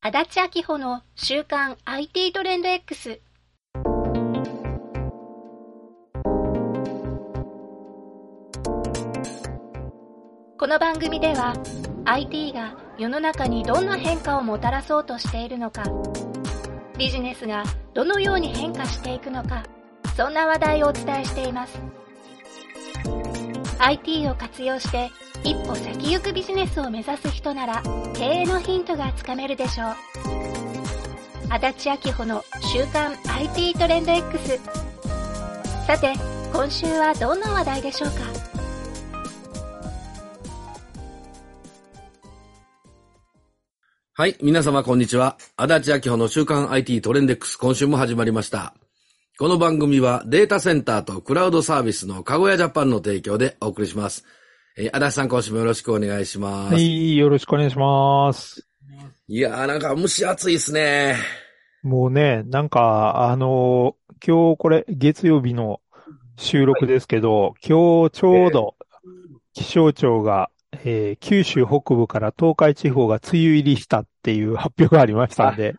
足立明穂の週刊 IT トレンド X。この番組では IT が世の中にどんな変化をもたらそうとしているのか、ビジネスがどのように変化していくのか、そんな話題をお伝えしています。IT を活用して一歩先行くビジネスを目指す人なら経営のヒントがつかめるでしょう。足立明穂の週刊 IT トレンド X。 さて今週はどんな話題でしょうか。 はい、皆様こんにちは。足立明穂の週刊 IT トレンド X、今週も始まりました。この番組はデータセンターとクラウドサービスのかごやジャパンの提供でお送りします。足立さん、今週もよろしくお願いします。 はい、よろしくお願いします。 いやー、なんか蒸し暑いですね。 もうね、なんか、今日これ月曜日の収録ですけど、今日ちょうど気象庁が、九州北部から東海地方が梅雨入りしたっていう発表がありましたんで。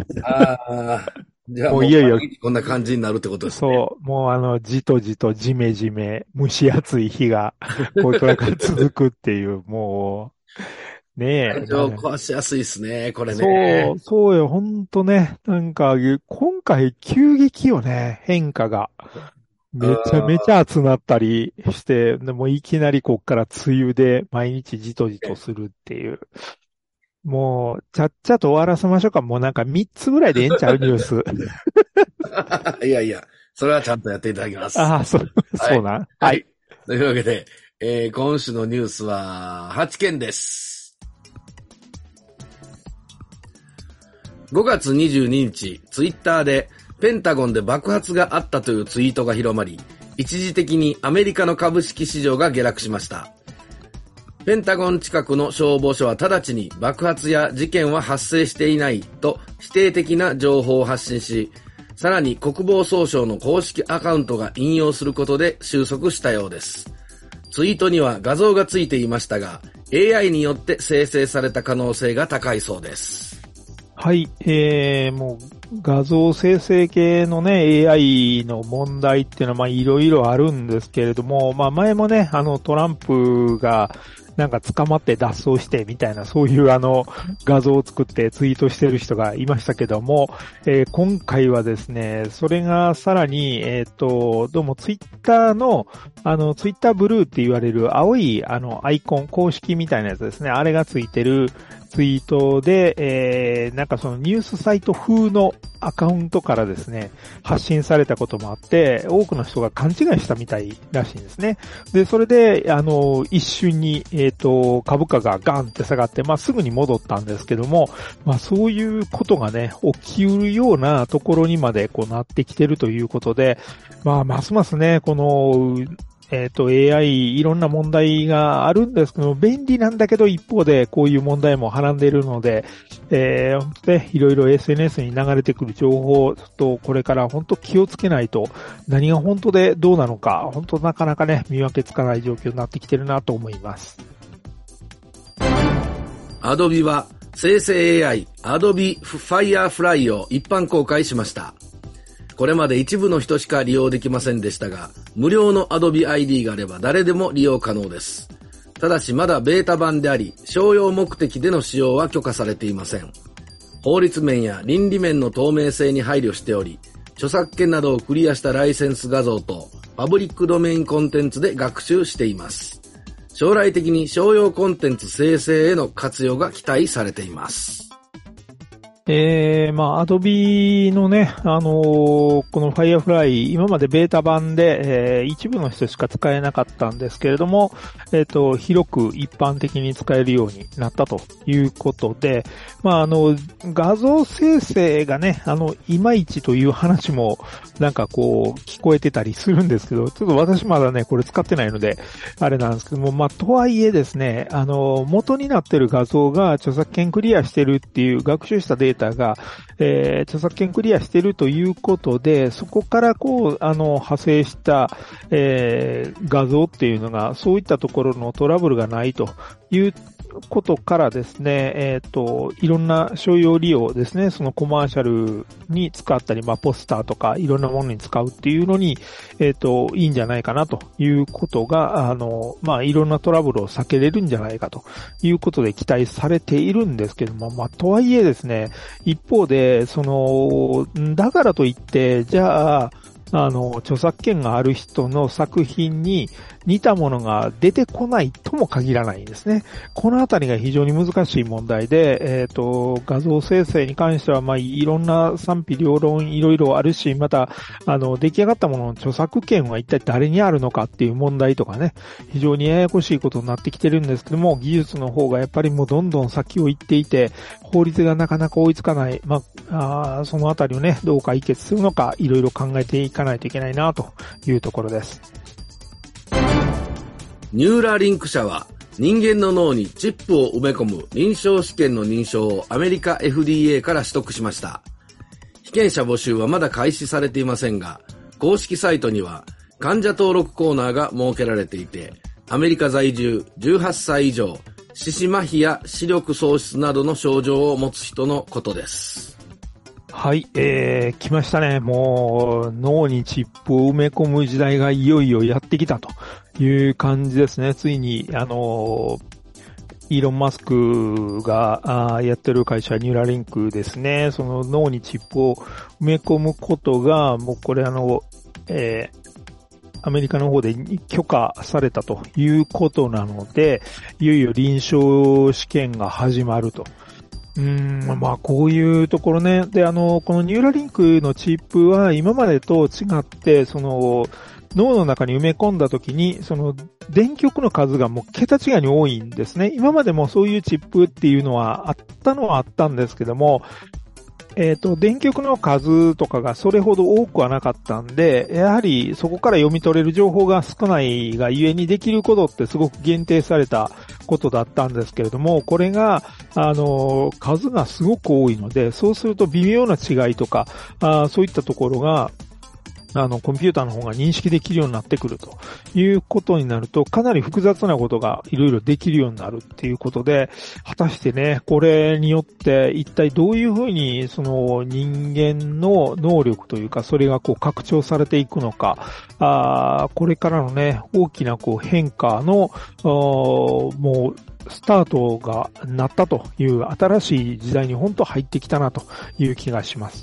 じゃあもういよいよこんな感じになるってことですね。 そう、もうじとじとじめじめ蒸し暑い日がこれから続くっていう、もう、ねえ。 体調壊しやすいですね、これね。 そうよ、ほんとね。なんか、今回急激よね、変化が。めちゃめちゃ暑なったりして、でもいきなりこっから梅雨で毎日じとじとするっていう。もう、ちゃっちゃと終わらせましょうか。もうなんか3つぐらいでええんちゃうニュース。 いやいや、それはちゃんとやっていただきます。 ああ、そうな。はい。 というわけで、今週のニュースは8件です。5月22日、ツイッターでペンタゴンで爆発があったというツイートが広まり、一時的にアメリカの株式市場が下落しました。ペンタゴン近くの消防署は直ちに爆発や事件は発生していないと否定的な情報を発信し、さらに国防総省の公式アカウントが引用することで収束したようです。ツイートには画像がついていましたが、AI によって生成された可能性が高いそうです。 はい、もう画像生成系のね、AI の問題っていうのはまあいろいろあるんですけれども、まあ前もね、トランプがなんか捕まって脱走してみたいな、そういう画像を作ってツイートしてる人がいましたけども、今回はですね、それがさらに、どうもツイッターの、ツイッターブルーって言われる青いアイコン、公式みたいなやつですね、あれがついてるツイートで、なんかそのニュースサイト風のアカウントからですね、発信されたこともあって、多くの人が勘違いしたみたいらしいんですね。で、それで、一瞬に、株価がガンって下がって、まあ、すぐに戻ったんですけども、まあ、そういうことがね、起きうるようなところにまでこうなってきてるということで、まあ、ますますね、この、AI いろんな問題があるんですけど、便利なんだけど一方でこういう問題もはらんでいるので、本当ね、いろいろ SNS に流れてくる情報とこれから本当気をつけないと何が本当でどうなのか、本当なかなかね、見分けつかない状況になってきてるなと思います。 Adobe は生成 AI Adobe Firefly を一般公開しました。これまで一部の人しか利用できませんでしたが、無料の Adobe ID があれば誰でも利用可能です。ただしまだベータ版であり、商用目的での使用は許可されていません。法律面や倫理面の透明性に配慮しており、著作権などをクリアしたライセンス画像とパブリックドメインコンテンツで学習しています。将来的に商用コンテンツ生成への活用が期待されています。 まあ、Adobe のね、この Firefly、今までベータ版で、一部の人しか使えなかったんですけれども、広く一般的に使えるようになったということで、まあ、画像生成がね、いまいちという話も、なんかこう、聞こえてたりするんですけど、ちょっと私まだね、これ使ってないので、あれなんですけども、まあ、とはいえですね、元になってる画像が著作権クリアしてるっていう学習したデータが、著作権クリアしているということで、そこからこう、派生した、画像っていうのが、そういったところのトラブルがないということからですね、いろんな商用利用ですね、そのコマーシャルに使ったり、ポスターとかいろんなものに使うっていうのに、いいんじゃないかなということが、いろんなトラブルを避けれるんじゃないかということで期待されているんですけども、とはいえですね、一方で、だからといって、じゃあ、著作権がある人の作品に似たものが出てこないとも限らないんですね。このあたりが非常に難しい問題で、画像生成に関しては、いろんな賛否両論いろいろあるし、また、出来上がったものの著作権は一体誰にあるのかっていう問題とかね、非常にややこしいことになってきてるんですけども、技術の方がやっぱりもうどんどん先を行っていて、法律がなかなか追いつかない、そのあたりをね、どう解決するのか、いろいろ考えていかないといけないなというところです。 ニューラリンク社は人間の脳にチップを埋め込む臨床試験の認証をアメリカ FDA から取得しました。被験者募集はまだ開始されていませんが、公式サイトには患者登録コーナーが設けられていて、アメリカ在住18歳以上、四肢麻痺や視力喪失などの症状を持つ人のことです。 はい、来ましたね。もう脳にチップを埋め込む時代がいよいよやってきたという感じですね。ついに、イーロン・マスクがやってる会社ニューラリンクですね。その脳にチップを埋め込むことが、もうこれアメリカの方で許可されたということなので、いよいよ臨床試験が始まると。こういうところね。で、このニューラリンクのチップは今までと違って、脳の中に埋め込んだ時に、電極の数がもう桁違いに多いんですね。今までもそういうチップっていうのはあったんですけども、電極の数とかがそれほど多くはなかったんで、やはりそこから読み取れる情報が少ないがゆえにできることってすごく限定されたことだったんですけれども、これが、数がすごく多いので、そうすると微妙な違いとか、そういったところが、コンピューターの方が認識できるようになってくるということになると、かなり複雑なことがいろいろできるようになるっていうことで、果たしてね、これによって一体どういうふうに人間の能力というか、それが拡張されていくのか、これからのね、大きな変化の、もう、スタートがなったという新しい時代に本当入ってきたなという気がします。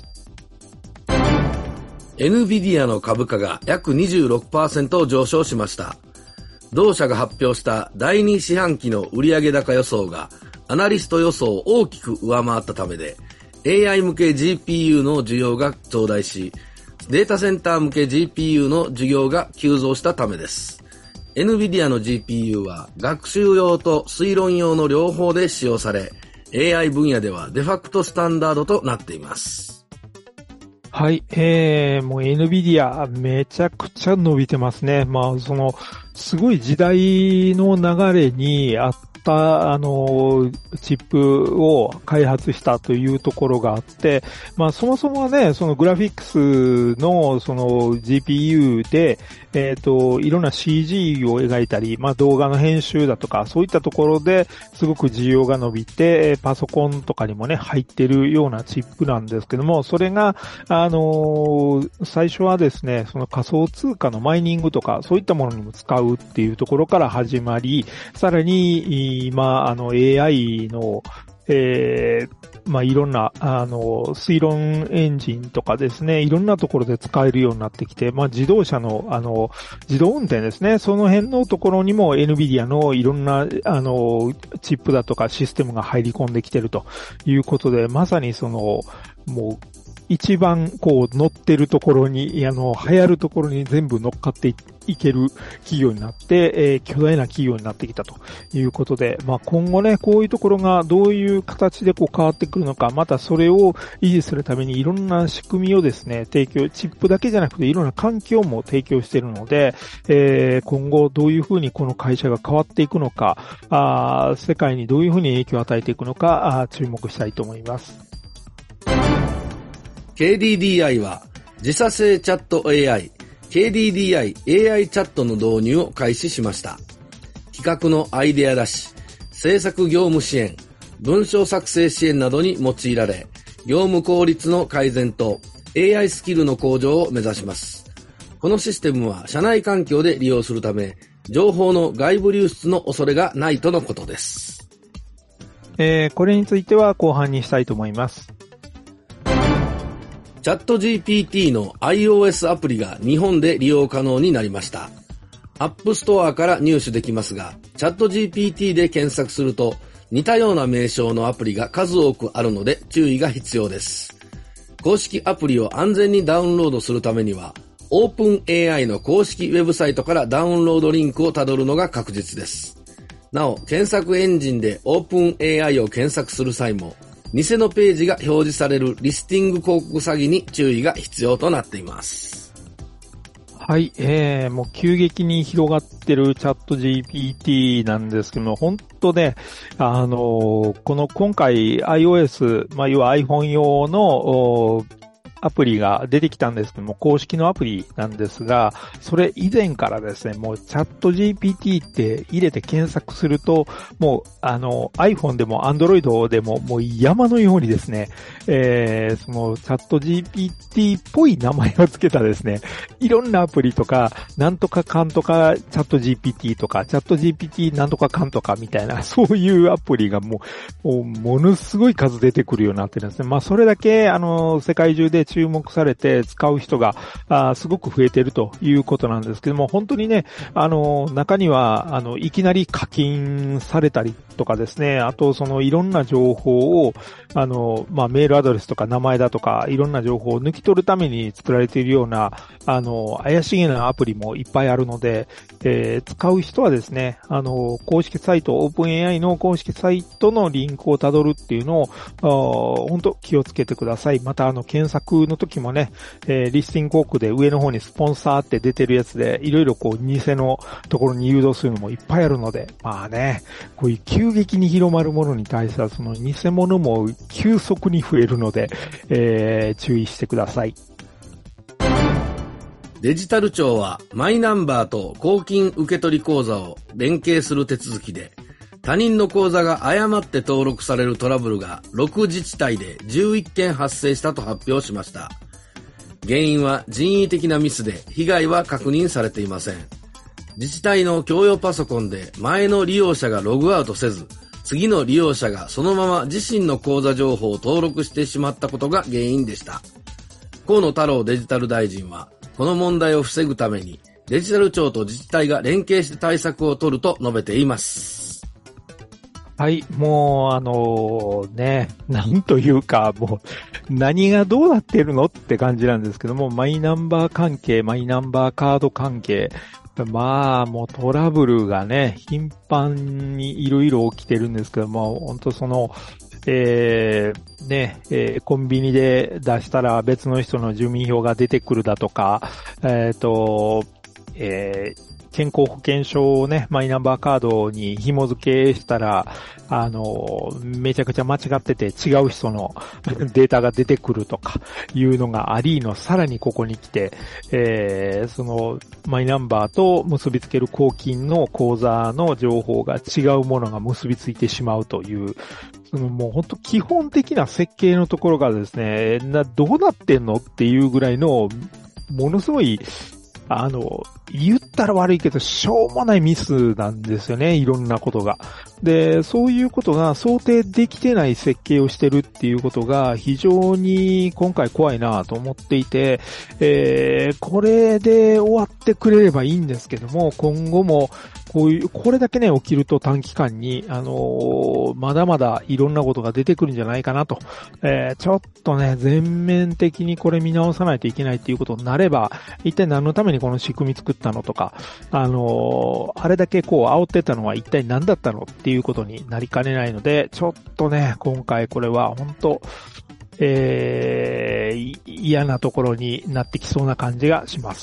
NVIDIA の株価が約 26% 上昇しました。同社が発表した第2四半期の売上高予想がアナリスト予想を大きく上回ったためで、AI 向け GPU の需要が増大し、データセンター向け GPU の需要が急増したためです。NVIDIA の GPU は学習用と推論用の両方で使用され、AI 分野ではデファクトスタンダードとなっています。 はい、もう NVIDIA めちゃくちゃ伸びてますね。すごい時代の流れにあった、チップを開発したというところがあって、そもそもはね、グラフィックスのGPU で、いろんな CG を描いたり、動画の編集だとか、そういったところですごく需要が伸びて、パソコンとかにもね、入ってるようなチップなんですけども、それが、最初はですね、仮想通貨のマイニングとか、そういったものにも使うっていうところから始まり、さらに、今、AI の、いろんな、推論エンジンとかですね、いろんなところで使えるようになってきて、自動車の、自動運転ですね、その辺のところにも NVIDIA のいろんな、チップだとかシステムが入り込んできてるということで、まさにもう、一番乗ってるところに、流行るところに全部乗っかっていける企業になって、巨大な企業になってきたということで、今後ね、こういうところがどういう形で変わってくるのか、またそれを維持するためにいろんな仕組みをですね、提供、チップだけじゃなくていろんな環境も提供しているので、今後どういうふうにこの会社が変わっていくのか、世界にどういうふうに影響を与えていくのか、注目したいと思います。 KDDI は自社製チャット AI、KDDI AI チャットの導入を開始しました。企画のアイデア出し、 制作業務支援、文章作成支援などに用いられ、業務効率の改善と AI スキルの向上を目指します。このシステムは社内環境で利用するため、情報の外部流出の恐れがないとのことです。 これについては後半にしたいと思います。 チャット GPT の iOS アプリが日本で利用可能になりました。App Store から入手できますが、チャット GPT で検索すると似たような名称のアプリが数多くあるので注意が必要です。公式アプリを安全にダウンロードするためには、OpenAI の公式ウェブサイトからダウンロードリンクをたどるのが確実です。なお、検索エンジンで OpenAI を検索する際も、偽のページが表示されるリスティング広告詐欺に注意が必要となっています。 はい、もう急激に広がってるチャット GPT なんですけども、本当ね、この今回 iOS、要は iPhone 用のアプリが出てきたんですけども、公式のアプリなんですが、それ以前からですね、もうチャット GPT って入れて検索すると、もうiPhone でも Android でももう山のようにですね、そのチャット GPT っぽい名前を付けたですね、いろんなアプリとか、なんとかかんとかチャット GPT とか、チャット GPT なんとかかんとかみたいな、そういうアプリがものすごい数出てくるようになってるんですね。それだけ世界中で注目されて使う人がすごく増えているということなんですけども、本当にね、中にはいきなり課金されたりとかですね、あといろんな情報をメールアドレスとか名前だとかいろんな情報を抜き取るために作られているような怪しげなアプリもいっぱいあるので、使う人はですね、公式サイト、OpenAI の公式サイトのリンクをたどるっていうのを本当気をつけてください。また検索の時もね、リスティング広告で上の方にスポンサーって出てるやつで、いろいろ偽のところに誘導するのもいっぱいあるので、こういう急激に広まるものに対しては、その偽物も急速に増えるので、注意してください。 デジタル庁はマイナンバーと公金受取口座を連携する手続きで、他人の口座が誤って登録されるトラブルが6自治体で11件発生したと発表しました。原因は人為的なミスで被害は確認されていません。自治体の共用パソコンで前の利用者がログアウトせず、次の利用者がそのまま自身の口座情報を登録してしまったことが原因でした。河野太郎デジタル大臣は、この問題を防ぐためにデジタル庁と自治体が連携して対策を取ると述べています。 はい、もうなんというか、もう何がどうなってるのって感じなんですけども、マイナンバー関係、マイナンバーカード関係、もうトラブルがね、頻繁にいろいろ起きてるんですけども、本当コンビニで出したら別の人の住民票が出てくるだとか、健康保険証をね、マイナンバーカードに紐付けしたら、めちゃくちゃ間違ってて違う人のデータが出てくるとかいうのがありの、さらにここに来て、そのマイナンバーと結びつける公金の口座の情報が違うものが結びついてしまうという、もう本当基本的な設計のところがですね、どうなってんのっていうぐらいの、ものすごい、言ったら悪いけど、しょうもないミスなんですよね、いろんなことが。で、そういうことが想定できてない設計をしてるっていうことが非常に今回怖いなと思っていて、これで終わってくれればいいんですけども、今後もこれだけね、起きると短期間に、まだまだいろんなことが出てくるんじゃないかなと。ちょっとね、全面的にこれ見直さないといけないっていうことになれば、一体何のためにこの仕組み作ったのとか、あれだけ煽ってたのは一体何だったのっていうことになりかねないので、ちょっとね、今回これは本当嫌なところになってきそうな感じがします。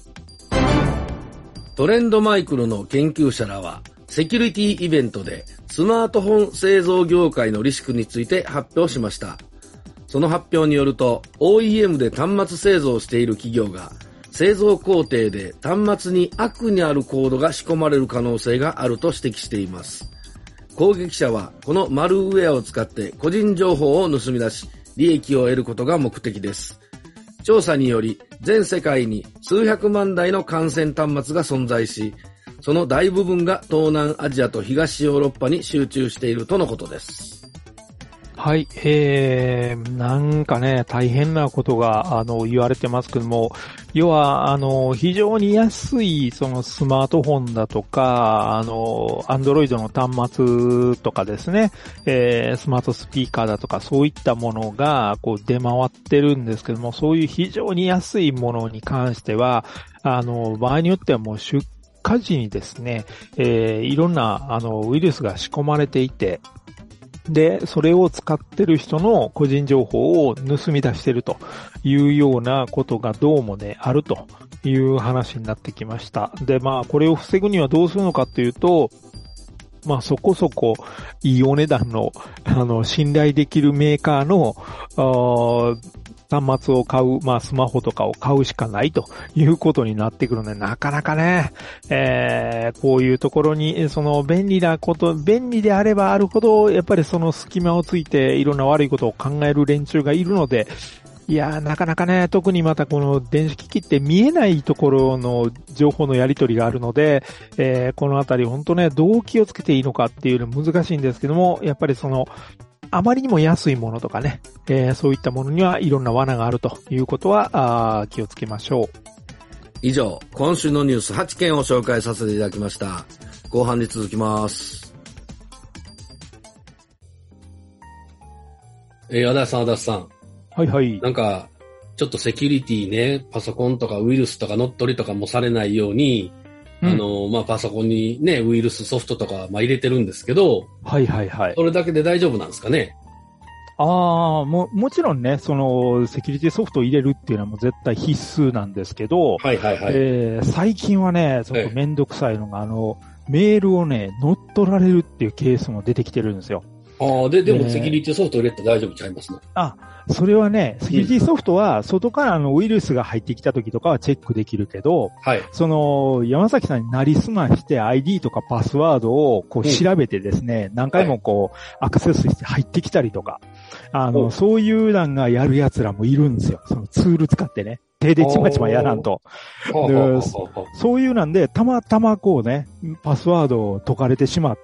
トレンドマイクロの研究者らは、セキュリティイベントでスマートフォン製造業界のリスクについて発表しました。その発表によると、OEM で端末製造している企業が、製造工程で端末に悪にあるコードが仕込まれる可能性があると指摘しています。 攻撃者はこのマルウェアを使って個人情報を盗み出し、利益を得ることが目的です。調査により、全世界に数百万台の感染端末が存在し、その大部分が東南アジアと東ヨーロッパに集中しているとのことです。 はい、なんかね、大変なことが、言われてますけども、要は、非常に安い、そのスマートフォンだとか、アンドロイドの端末とかですね、スマートスピーカーだとか、そういったものが、こう、出回ってるんですけども、そういう非常に安いものに関しては、場合によってはもう出荷時にですね、いろんな、ウイルスが仕込まれていて、で、それを使ってる人の個人情報を盗み出してるというようなことがどうもね、あるという話になってきました。で、まあ、これを防ぐにはどうするのかというと、まあ、そこそこいいお値段の、信頼できるメーカーの、端末を買う、まあスマホとかを買うしかないということになってくるので、なかなかね、こういうところに、その便利であればあるほど、やっぱりその隙間をついていろんな悪いことを考える連中がいるので、いやー、なかなかね、特にまたこの電子機器って見えないところの情報のやり取りがあるので、このあたり本当ね、どう気をつけていいのかっていうの難しいんですけども、やっぱりその、あまりにも安いものとかね、そういったものにはいろんな罠があるということは気をつけましょう。 以上、今週のニュース8件を紹介させていただきました。後半に続きます。足立さん。 はいはい。 なんか、ちょっとセキュリティね、パソコンとかウイルスとか乗っ取りとかもされないように、まあ、パソコンにね、ウイルスソフトとか、まあ、入れてるんですけど、 はいはいはい。 それだけで大丈夫なんですかね？ もちろんね、その、セキュリティソフトを入れるっていうのはもう絶対必須なんですけど、 はいはいはい。 最近はね、ちょっとめんどくさいのが、メールをね、乗っ取られるっていうケースも出てきてるんですよ。 でもセキュリティソフト入れて大丈夫ちゃいますね。 それはね、セキュリティソフトは外からウイルスが入ってきた時とかはチェックできるけど、 はい。 その、山崎さんになりすまして ID とかパスワードをこう調べてですね、何回もこうアクセスして入ってきたりとか、そういう欄がやる奴らもいるんですよ。そのツール使ってね。手でちまちまやらんと。そういうなんで、たまたまこうね、パスワードを解かれてしまって、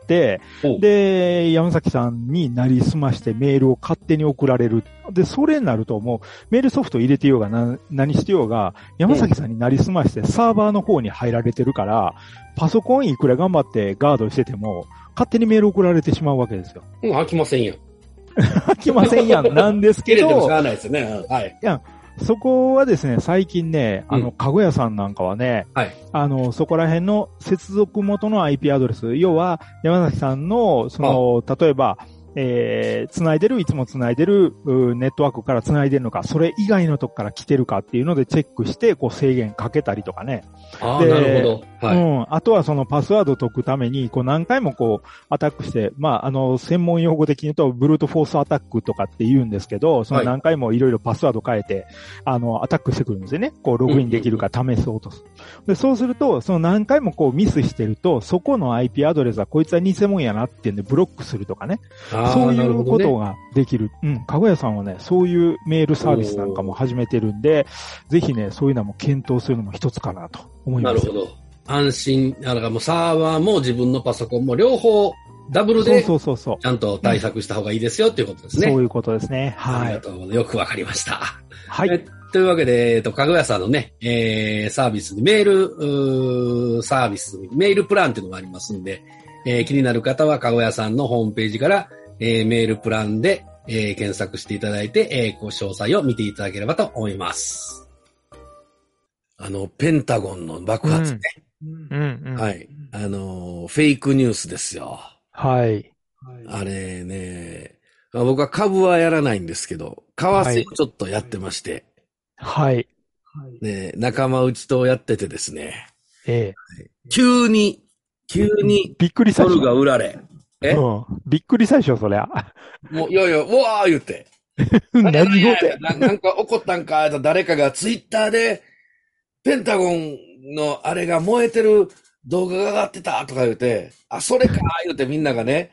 で、山崎さんになりすましてメールを勝手に送られる。で、それになるともう、メールソフト入れてようが何してようが、山崎さんになりすましてサーバーの方に入られてるから、パソコンいくら頑張ってガードしてても、勝手にメール送られてしまうわけですよ。 飽きませんよ。 飽きませんやん、なんですけど。 入れてもしゃあないですよね。はい。 いや、そこはですね、最近ね、かごやさんなんかはね、 はい。 そこら辺の接続元の IP アドレス、要は、山崎さんの、その、例えば、いつも繋いでる、ネットワークから繋いでるのか、それ以外のとこから来てるかっていうのでチェックして、こう制限かけたりとかね。 なるほど。はい。 あとはそのパスワードを解くために、こう何回もこうアタックして、まあ、専門用語的に言うと、ブルートフォースアタックとかって言うんですけど、その何回もいろいろパスワード変えて、アタックしてくるんですよね。こうログインできるか試そうとする。で、そうすると、その何回もこうミスしてると、そこの IP アドレスはこいつは偽物やなっていうんでブロックするとかね。そういうことができる。かごやさんはね、そういうメールサービスなんかも始めてるんで、ぜひね、そういうのも検討するのも一つかなと思います。 なるほど。安心、だからもうサーバーも自分のパソコンも両方ダブルで、ちゃんと対策した方がいいですよっていうことですね。 そういうことですね。はい。 ありがとうございます。よくわかりました。 はい。 というわけで、かごやさんのね、サービスにメールプランっていうのがありますんで、気になる方はかごやさんのホームページから、メールプランで、検索していただいて、詳細を見ていただければと思います。ペンタゴンの爆発ね。はい。フェイクニュースですよ。 はい。 あれね、僕は株はやらないんですけど、為替をちょっとやってまして。 はい。 ね、仲間内とやっててですね。急に、 びっくりドルが売られ。 びっくり最初、そりゃ。 もう、いやいや、うわー言って。 何をて。 なんか怒ったんか、誰かがツイッターで、ペンタゴンのあれが燃えてる動画が上がってたとか言うて、それか言うてみんながね、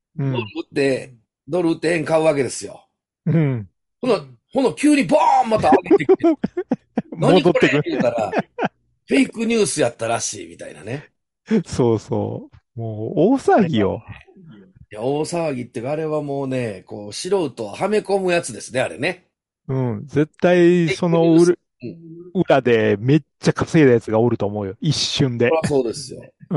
ドルうん。 売って、ドル売って円買うわけですよ。 うん。 ほな、急にボーンまた上げてきて、何これ戻ってくる。 言うたら、フェイクニュースやったらしいみたいなね。 そうそう。もう、大騒ぎよ。 いや、大騒ぎってか、あれはもうね、こう、素人をはめ込むやつですね、あれね。 うん。絶対、 フェイそクニュース。 のうん。 裏でめっちゃ稼いだやつがおると思うよ。一瞬で。 そりゃそうですよ。 うん。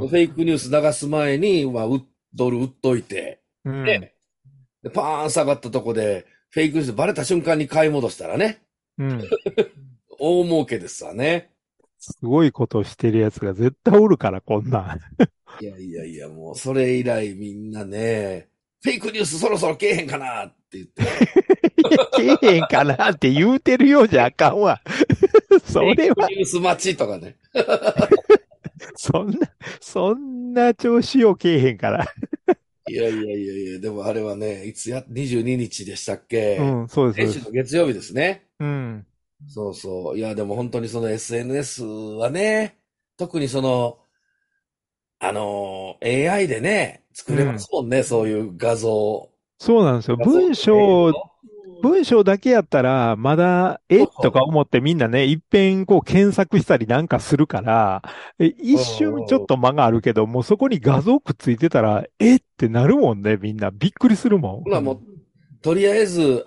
うフェイクニュース流す前に、ドル売っといて、 ん。 で、パーン下がったとこで、フェイクニュースバレた瞬間に買い戻したらね、 うん。 大儲けですわね。 すごいことしてるやつが絶対おるから、こんなん。 いやいやいや、もう、それ以来みんなね、フェイクニュースそろそろけえへんかなって言って、 けえへんかなって言うてるようじゃあかんわ。 フェイそれは、 クニュース待ちとかね。 そんな、そんな調子をけえへんから。 いやいやいやいや、でもあれはね、22日でしたっけ？ うん、そうです、そう先週のです。 月曜日ですね。 うん。 そうそう。いや、でも本当にその SNS はね、特にその、AI でね、作れまうん。 すもんね、そういうそうなんですよ。 画像とか映像。 文章だけやったら、まだ、とかそうそ思ってみんなね、いっぺんこう検索したりなんかするから、一う。 瞬ちょっうんうん。 と間があるけど、もうそこに画像くっついてたら、ってなるもんね、みんな。びっくりするもほなもう、とりあえず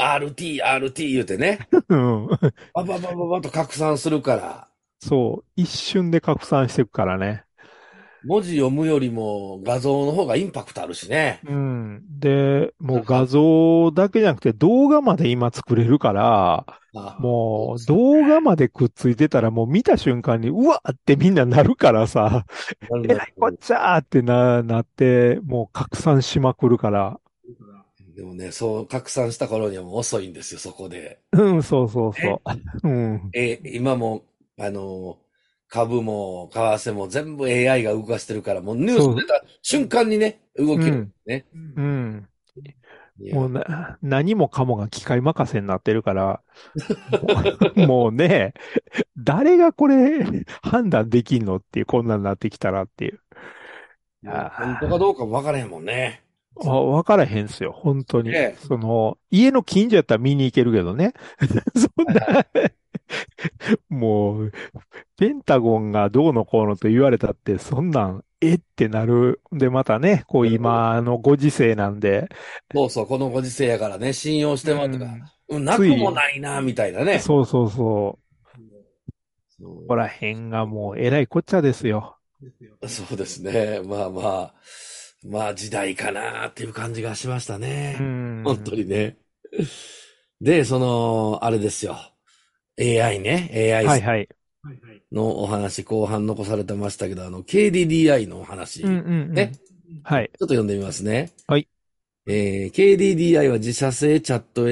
RT 言うてね、 ん。うん。 バババババと拡散するから、 そう。一瞬で拡散していくからね。 文字読むよりも画像の方がインパクトあるしね。 うん。で、もう画なんか、 像だけじゃなくて動画まで今作れるから、 そうもうですよ。 動画までくっついてたらもう見た瞬間にうわーってみんななるからさ、 なるえらいこっなる。 ちゃーってなって、もう拡散しまくるから。 でもね、そう拡散した頃にはもう遅いんですよ、そこで。 うん、そうそうね。 そう。うん。 今も、株も為替も全部 AI が動かしてるから、もうニュースそう、 出た瞬間にね、動きるんでうん、 すね。 うん。 いや、 もう何もかもが機械任せになってるから、もうね、誰がこれ判断できんのっていう、こんなんなってきたらっていう。いもう本当かやどうかもわからへんもんね。 わからへんすよ、本当に。 ね。 家の近所やったら見に行けるけどね。そんな、もう、ペンタゴンがどうのこうのと言われたって、そんなん、ってなる。で、またね、こう今のご時世なんで、 そうそう、このご時世やからね、信用しうてまうとか、 ん、 なくもつい、 ないな、みたいなね。 そうそうそう、ここらそ辺がもうえらいこっちゃですよ。 そうですね。まあまあ、まあ時代かなっていう感じがしましたうね。本当にん。 ね。で、あれですよ。AI ね。AI はいはい。 のお話、後半残されてましたけど、KDDI のおうんう話。ね。 んうん。はい。 ちょっと読んでみますね。 はい。 KDDI は自社製チャット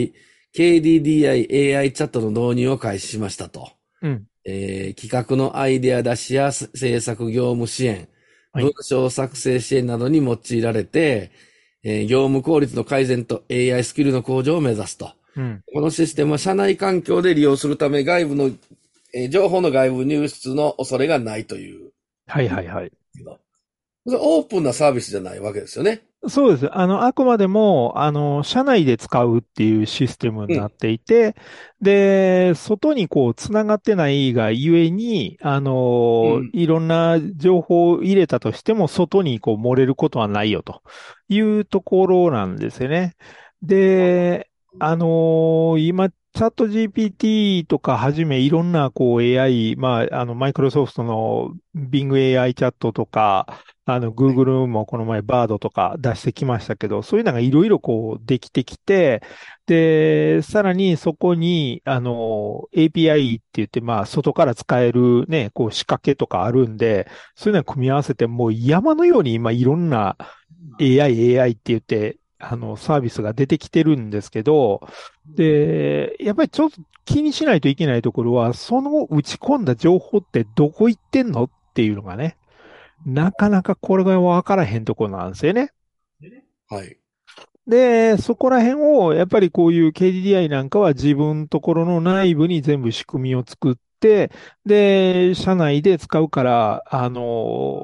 AI、KDDI AI チャットの導入を開始しましたと。 うん。 企画のアイデア出しや制作業務支援、 はい。 文章作成支援などに用いられて、業務効率の改善と AI スキルの向上を目指すと。 うん。 このシステムは社内環境で利用するため外部の、情報の外部流出の恐れがないという。 はいはいはい。 オープンなサービスじゃないわけですよね。 そうです。あくまでも、社内で使うっていうシステムにうん。 なっていて、で、外にこう、つながってないがゆえに、 うん。 いろんな情報を入れたとしても、外にこう、漏れることはないよというところなんですよね。で、今、チャット GPT とかはじめいろんなこう AI、まあ、マイクロソフトの Bing AI チャットとか、Google もこの前バードとか出してきましたけど、そういうのがいろいろこうできてきて、で、さらにそこに、API って言って、まあ、外から使えるね、こう仕掛けとかあるんで、そういうのを組み合わせて、もう山のように今いろんな AI って言って、サービスが出てきてるんですけど、で、やっぱりちょっと気にしないといけないところは、その打ち込んだ情報ってどこ行ってんのっていうのがね、なかなかこれがわからへんところなんですよね。 はい。 で、そこら辺を、やっぱりこういう KDDI なんかは自分ところの内部に全部仕組みを作って、で、社内で使うから、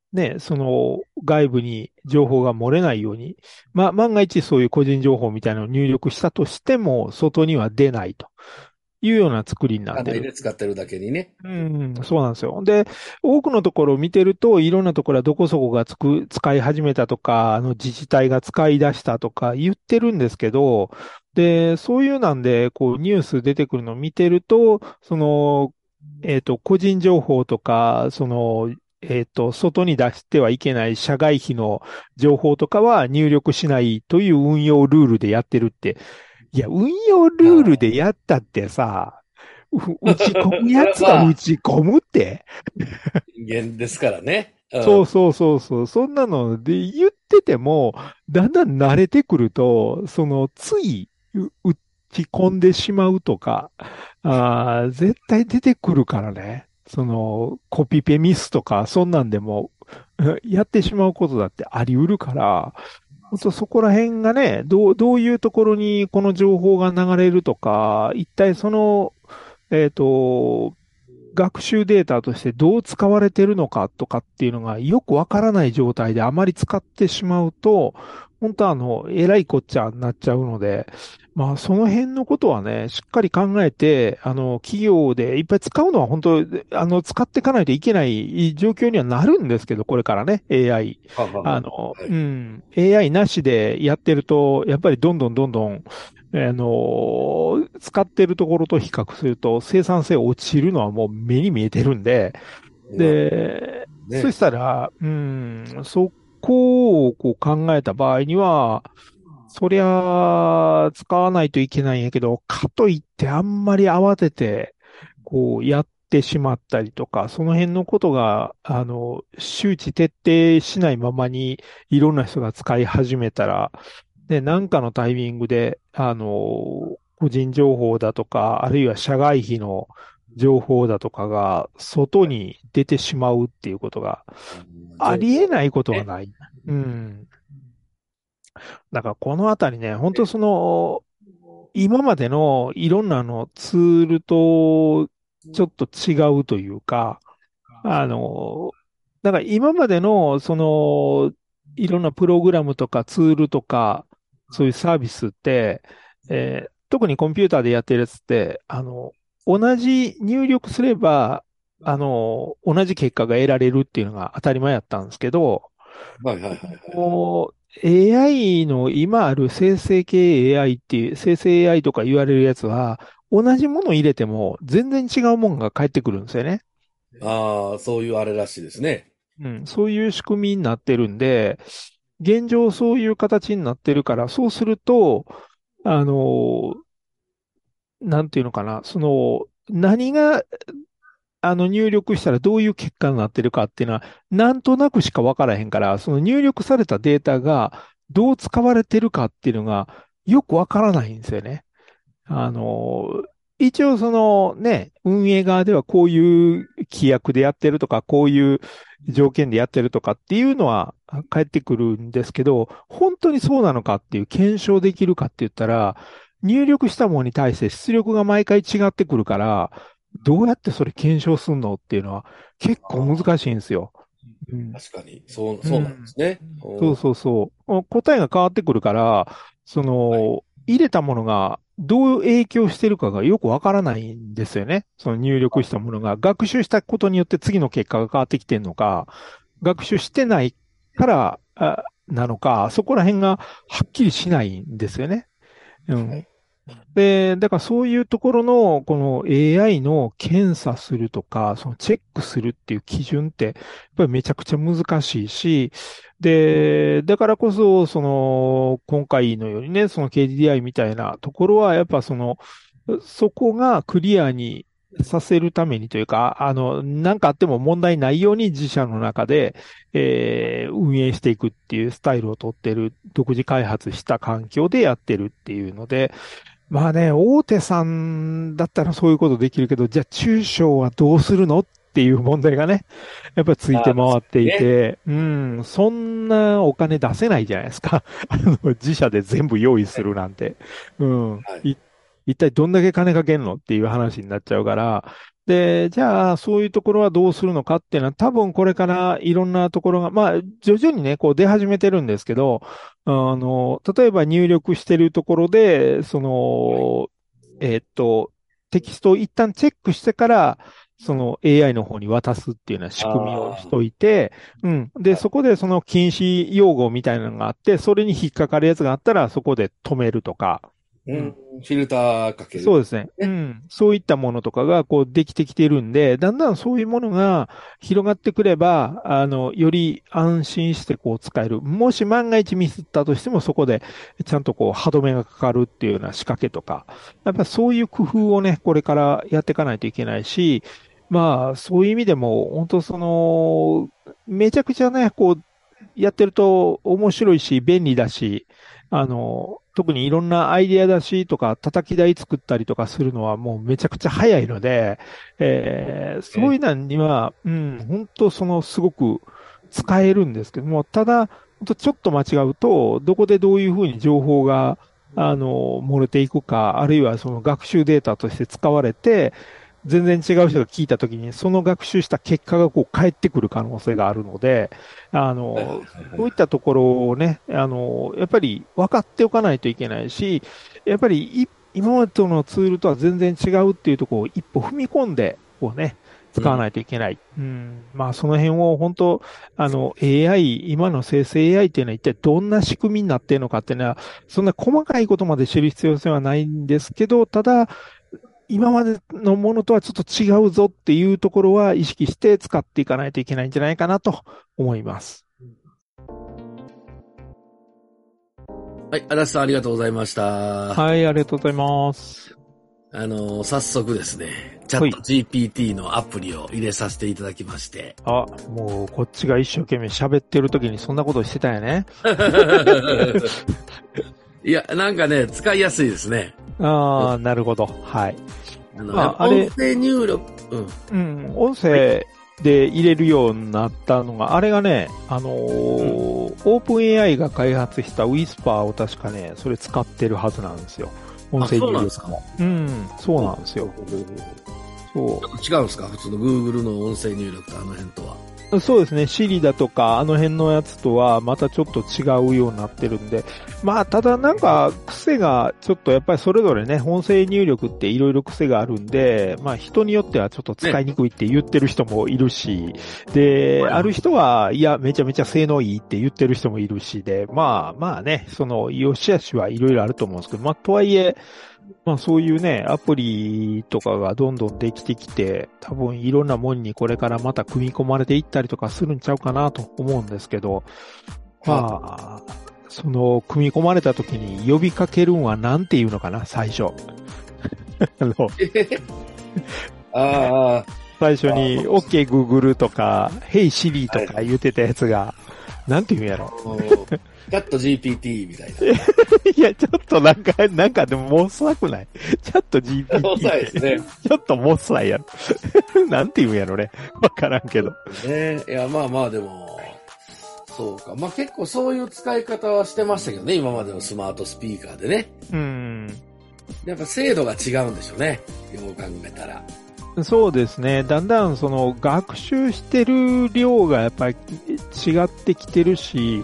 ね、その外部に情報が漏れないように、万が一そういう個人情報みたいなのを入力したとしても、外には出ないというような作りになっ社内てる。 で使ってるだけにね。 うん、そうなんですよ。で、多くのところを見てると、いろんなところはどこそこが使い始めたとか、自治体が使い出したとか言ってるんですけど、で、そういうなんで、こう、ニュース出てくるのを見てると、個人情報とか、外に出してはいけない社外費の情報とかは入力しないという運用ルールでやってるって。いや、運用ルールああ。 でやったってさ、打ち込むそやつがれはまあ、 打ち込むって。 人間ですからね。うん。 そうそうそうそう。そんなので言ってても、だんだん慣れてくると、つい打ち込んでしまうとか、絶対出てくるからね。コピペミスとか、そんなんでも、やってしまうことだってあり得るから、本当そこら辺がね、どういうところにこの情報が流れるとか、一体えっと、学習データとしてどう使われているのかとかっていうのがよくわからない状態であまり使ってしまうと、本当はえらいこっちゃになっちゃうので、まあその辺のことはね、しっかり考えて、企業でいっぱい使うのは本当、使っていかないといけない状況にはなるんですけど、これからね、AI。 ははは。はい。 AI なしでやってると、やっぱりどんどん使ってるところと比較すると生産性落ちるのはもう目に見えてるんで、 なるで、そね。 したら、そこをこう考えた場合には、そりゃ、使わないといけないんやけど、かといってあんまり慌てて、こう、やってしまったりとか、その辺のことが、周知徹底しないままに、いろんな人が使い始めたら、で、なんかのタイミングで、個人情報だとか、あるいは社外費の情報だとかが、外に出てしまうっていうことがあ情報りえないことはね。 ない。うん。だからこのあたりね、本当今までのいろんなツールとちょっと違うというか、あの、だから今までのいろんなプログラムとかツールとか、そういうサービスって、特にコンピューターでやってるやつって、同じ入力すれば、同じ結果が得られるっていうのが当たり前やったんですけど、 はいはいはいはいはい。 もう AI の今ある生成系 AI っていう、生成 AI とか言われるやつは、同じもの入れても全然違うものが返ってくるんですよね。 ああ、そういうあれらしいですね。 うん、そういう仕組みになってるんで、現状そういう形になってるから、そうすると、あの、なんていうのかな、何が、入力したらどういう結果になってるかっていうのは、なんとなくしかわからへんから、その入力されたデータがどう使われてるかっていうのがよくわからないんですよね。あの、一応運営側ではこういう規約でやってるとか、こういう条件でやってるとかっていうのは返ってくるんですけど、本当にそうなのかっていう検証できるかって言ったら、入力したものに対して出力が毎回違ってくるから、どうやってそれ検証すんのっていうのは結構難しいんですよ。うん。 確かに。そう、そうなんでうん。 すね。 そうそうそう。答えが変わってくるから、 はい。 入れたものがどう影響してるかがよくわからないんですよね。その入力したものが学習したことによって次の結果が変わってきてるのか、学習してないからなのか、そこら辺がはっきりしないんですよね。うん。 はい。 で、だからそういうところの、この AI の検査するとか、そのチェックするっていう基準って、やっぱりめちゃくちゃ難しいし、で、だからこそ、今回のようにね、その KDDI みたいなところは、やっぱそこがクリアにさせるためにというか、なんかあっても問題ないように自社の中で、運営していくっていうスタイルをとってる、独自開発した環境でやってるっていうので、まあね、大手さんだったらそういうことできるけど、じゃあ中小はどうするのっていう問題がね、やっぱついああ、確かて回ってにね。 いて、そんなお金出せないじゃないですか。自社で全部用意するなんて。うん。 はい。 一体どんだけ金かけんのっていう話になっちゃうから、 で、じゃあ、そういうところはどうするのかっていうのは、多分これからいろんなところが、まあ、徐々にね、こう出始めてるんですけど、例えば入力してるところで、えーっと、テキストを一旦チェックしてから、その AI の方に渡すっていうような仕組みをしといて、うん。で、そこでその禁止用語みたいなのがあって、それに引っかかるやつがあったら、そこで止めるとか、 うん。フィルターかける。 そうですね。うん。そういったものとかが、こう、できてきてるんで、だんだんそういうものが広がってくれば、より安心して、こう、使える。もし万が一ミスったとしても、そこで、ちゃんとこう、歯止めがかかるっていうような仕掛けとか、やっぱそういう工夫をね、これからやっていかないといけないし、まあ、そういう意味でも、本当めちゃくちゃね、こう、やってると面白いし、便利だし、特にいろんなアイディア出しとか、叩き台作ったりとかするのはもうめちゃくちゃ早いので、そういうのには、うん、本当すごく使えるんですけども、ただ、本当ちょっと間違うと、どこでどういうふうに情報が、漏れていくか、あるいはその学習データとして使われて、全然違う人が聞いたときに、その学習した結果がこう返ってくる可能性があるので、こういったところをね、やっぱり分かっておかないといけないし、やっぱり今までのツールとは全然違うっていうところを一歩踏み込んで、こうね、使わないといけない。うん。まあ、その辺を本当、AI、今の生成 AI っていうのは一体どんな仕組みになっているのかっていうのは、そんな細かいことまで知る必要性はないんですけど、ただ、今までのものとはちょっと違うぞっていうところは意識して使っていかないといけないんじゃないかなと思います。 はい、足立さんありがとうございました。 はい、ありがとうございます。 早速ですね、チャット GPT のアプリを入れさせていただきまして。 あ、もうこっちが一生懸命喋ってる時にそんなことしてたよね。 いや、なんかね、使いやすいですね。 ああ、なるほど。はい。 音声入力、 音声で入れるようになったのが、あれがね、オープン AI が開発したウィスパーを確かね、それ使ってるはずなんですよ。音声入力も。そうなんですよ。 そう。違うんですか？普通の Google の音声入力とあの辺とは。 そうですね。Siri だとか、あの辺のやつとはまたちょっと違うようになってるんで。まあ、ただなんか癖がちょっとやっぱりそれぞれね、音声入力っていろいろ癖があるんで、まあ人によってはちょっと使いにくいって言ってる人もいるし、で、ある人は、いや、めちゃめちゃ性能いいって言ってる人もいるしで、まあね、良し悪しはいろいろあると思うんですけど、まあとはいえ、まあそういうね、アプリとかがどんどんできてきて、多分いろんなもんにこれからまた組み込まれていったりとかするんちゃうかなと思うんですけど、まあ、組み込まれた時に呼びかけるんはなんて言うのかな、最初。最初に OK Google とか Hey Siri とか言ってたやつが、なんて言うんやろ。 チャット GPT みたいな。 いや、ちょっとなんかでももう遅くないチャット GPT。 遅いですね。 ちょっともう遅いやろ。なんて言うんやろね。わからんけど。 ねいや、まあまあでも、そうか。まあ結構そういう使い方はしてましたけどね。今までのスマートスピーカーでね。やっぱ精度が違うんでしょうね。よう考えたら。 そうですね。だんだん学習してる量がやっぱり違ってきてるし、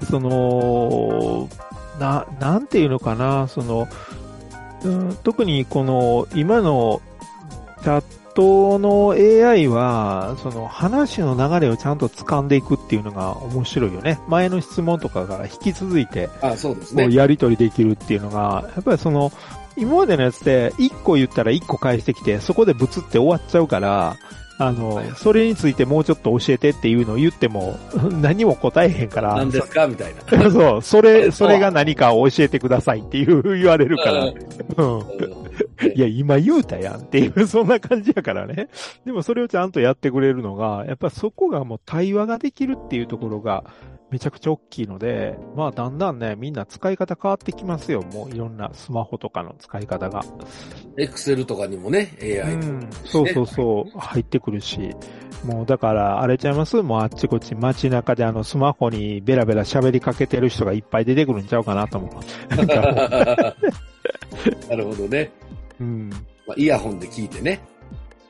なんていうのかな、特に今のチャットの AI は、話の流れをちゃんと掴んでいくっていうのが面白いよね。前の質問とかから引き続いて、 そうですね。 やり取りできるっていうのが、やっぱり今までのやつって1個言ったら1個返してきて、そこでブツって終わっちゃうから、それについてもうちょっと教えてっていうのを言っても、何も答えへんから。 何ですかみたいな。 そう、それが何かを教えてくださいって言われるから。いや、今言うたやんっていう、そんな感じやからね。でもそれをちゃんとやってくれるのが、やっぱそこがもう対話ができるっていうところが、めちゃくちゃ大きいので、まあだんだんね、みんな使い方変わってきますよ。もういろんなスマホとかの使い方が。 Excel とかにもね、AI とか、ね。 そう、入ってくるし。もうだから、あれちゃいますもうあっちこっち街中でスマホにベラベラ喋りかけてる人がいっぱい出てくるんちゃうかなと思う。 なるほどね。まあ、イヤホンで聞いてね。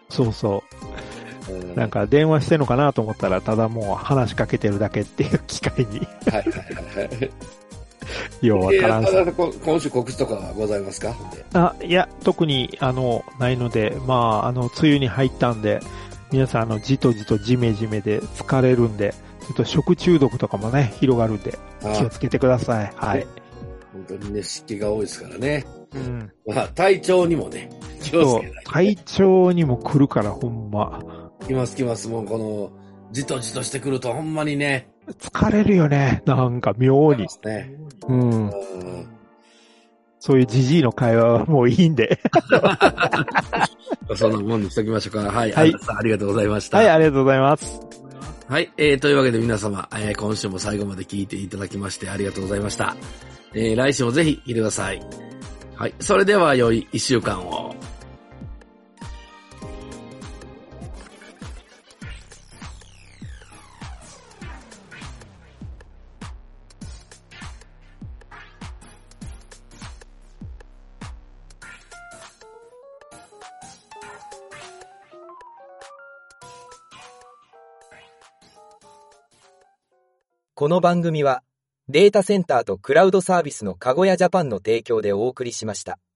そうそう。なんか電話してんのかなと思ったら、ただもう話しかけてるだけっていう機会に。 はいはいはいはい。 ようわからんし。 今週告知とかはございますか？ いや、特に、ないので、まあ、梅雨に入ったんで、皆さん、じとじとじめじめで疲れるんで、ちょっと食中毒とかもね、広がるんで、気をつけてください。はい。 本当にね、湿気が多いですからね。 うん。 まあ、体調にもね、気をつけないと。 体調にも来るから、ほんま。 来ます来ます。もうこの、じとじとしてくるとほんまにね。 疲れるよね。なんか妙に。 ね。 うん。そういうジジイの会話はもういいんで。 そんなもんにしときましょうか。はい。 はい。 ありがとうございました。 はい、ありがとうございます。 はい。というわけで皆様、今週も最後まで聞いていただきましてありがとうございました。来週もぜひ聞いてください。はい。それでは良い一週間を。 この番組はデータセンターとクラウドサービスのかごやジャパンの提供でお送りしました。